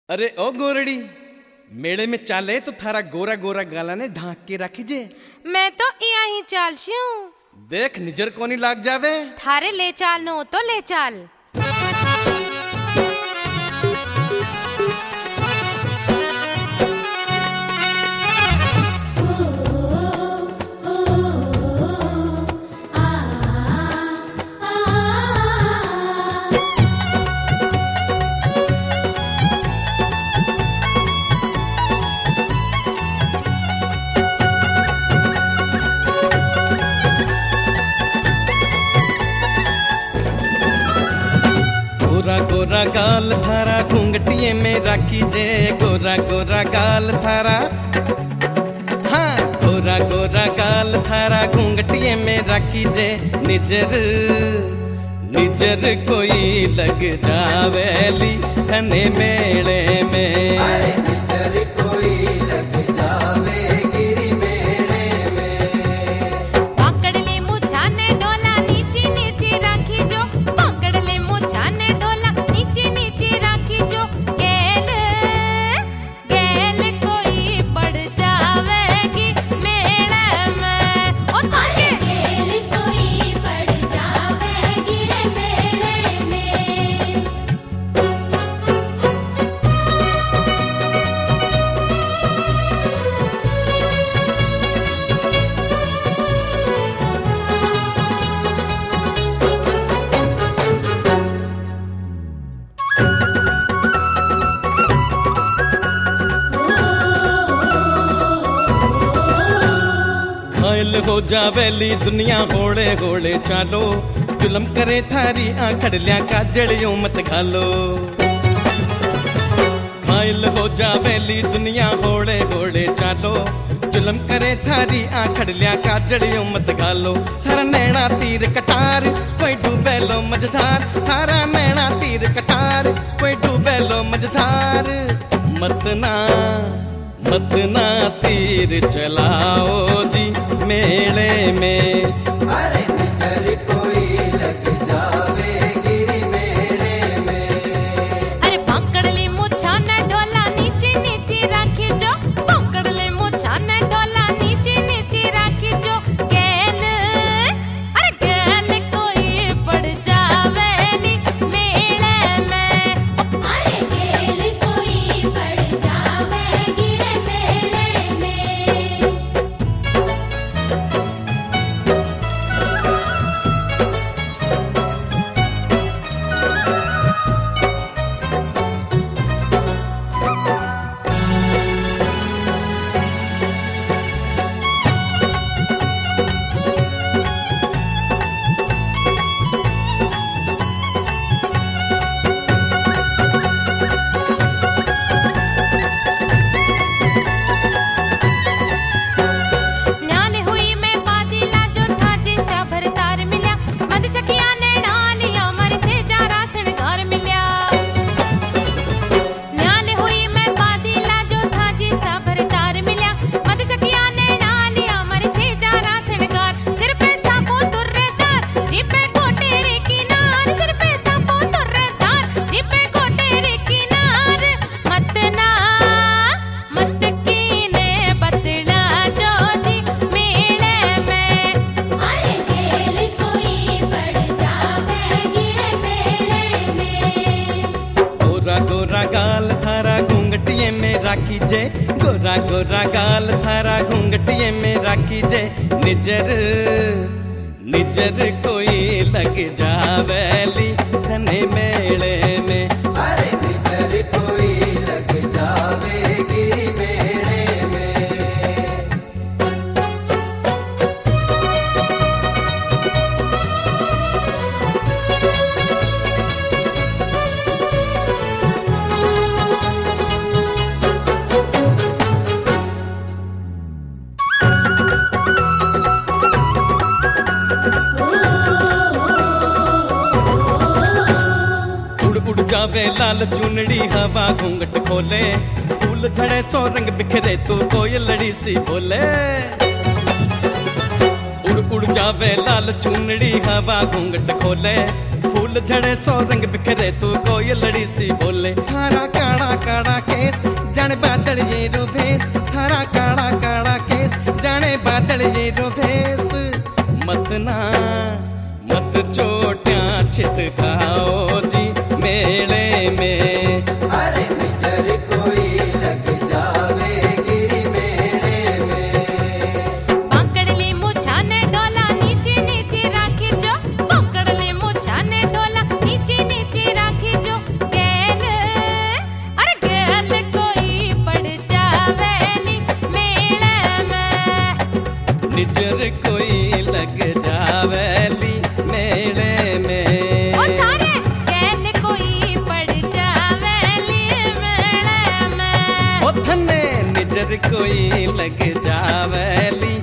अरे ओ गोरड़ी, मेले में चाले तो थारा गोरा गोरा गाला ने ढांक के रखी जे। मैं तो इया ही चालशी हूँ। देख निजर कोनी लाग जावे। थारे ले चाल नो तो ले चाल। गोरा गोरा गाल थारा घूंघटिए में राखी जे। गोरा गोरा गाल थारा, हाँ गोरा गोरा गाल थारा घूंघटिए में राखी जे। निजर निजर कोई लग जावेली धने मेले में। अरे निजर कोई लग जावे गिरी मेले में। पकड़ ले मुझाने डोला नीचे नीचे राखी जो। पकड़ ले मुझाने डोला नीचे नीचे राखी जो। गेल गेल कोई पड़ जावेगी मेले में। ओ अरे गेल कोई पड़ जावेगी रे मेले में। घायल हो जावेली दुनिया होड़े होड़े चालो। जुलम करे थारी आखड़लिया का जड़ियों मत घालो। घायल हो जावेली दुनिया होड़े होड़े चालो। जुलम करे थारी आखड़लिया का जड़ियों मत घालो। थारा नैना तीर कटार कोई डूबे लो मझधार। थारा नैना तीर कटार कोई डूबे लो मझधार। मत ना तीर चलाओ जी मेले में। अरे निजर कोई लग जावे गिरी मेले में। अरे पकड़ ले मुझाने डोला नीचे नीचे राखी जो। पकड़ ले मुझाने डोला नीचे नीचे राखी जो। गेल अरे गेल कोई पड़ जावेली मेले में। अरे गेल कोई पड़ जावेगी रे मेले में। न्याले हुई मैं बादीला जो था जिसा भरतार मिल्या। मद चकिया ने डालिया मर से जारा सणगार मिल्या। न्याले हुई मैं बादीला जो था जिसा भरतार मिल्या। मद चकिया ने डालिया मर से जारा सणगार। सिर पे सापो तुर्रेदार जी पे गोटे रे किनार। सिर पे सापो तुर्रेदार जी पे गोटे रे किनार। मत कीने बतला जो जी मेले में। अरे गेल कोई पड़ जावेगी रे मेले में। गोरा गोरा गाल थारा घूंघटिए में राखी जे। गोरा गोरा गाल थारा घूंघटिए में राखी जे। निजर निजर कोई लग जावेली धने मेले में। अरे निजर कोई लग जावे गिरी मेले में। उड़ जावे लाल चुनड़ी हवा घूंघट खोले। फूल झड़े सो रंग बिखरे तू कोई लड़ी सी बोले। उड़ जावे लाल चुनड़ी हवा घूंघट खोले। फूल झड़े सौ रंग बिखरे तू कोई लड़ी सी बोले। थारा काड़ा काड़ा बादल ये रो भेस थारा काड़ा काड़ा केस जाने बादल ये रो भेस मत ना मत चोटियां छिटकाओ जी मेले में अरे नजर कोई लग जावे गिरी मेले में पकड़ ले मुझाने डोला नीचे नीचे राखी जो पकड़ ले मुझाने डोला नीचे नीचे राखी जो गैल अरे गैल कोई पड़ जावेली मेले में निजर कोई लग जावेली मेले में ओ थारे गैल कोई पड़ जावेली मेले में ओ थने निजर कोई लग जावेली